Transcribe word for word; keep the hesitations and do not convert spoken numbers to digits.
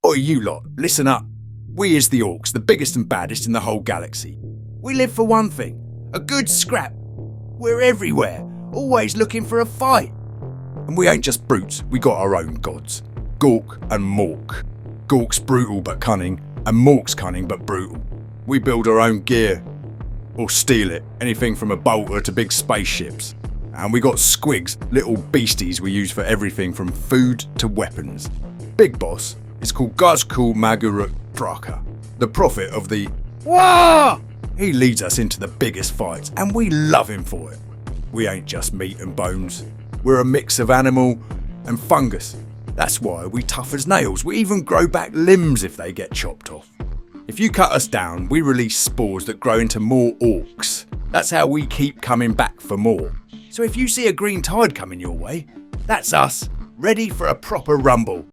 Oi, you lot, listen up. We is the Orcs, the biggest and baddest in the whole galaxy. We live for one thing, a good scrap. We're everywhere, always looking for a fight. And we ain't just brutes, we got our own gods. Gork and Mork. Gork's brutal but cunning, and Mork's cunning but brutal. We build our own gear, or steal it, anything from a bolter to big spaceships. And we got Squigs, little beasties we use for everything from food to weapons. Big boss is called Gazkul Maguruk Draka, the prophet of the Wah! He leads us into the biggest fights, and we love him for it. We ain't just meat and bones. We're a mix of animal and fungus. That's why we tough as nails. We even grow back limbs if they get chopped off. If you cut us down, we release spores that grow into more orcs. That's how we keep coming back for more. So if you see a green tide coming your way, that's us, ready for a proper rumble.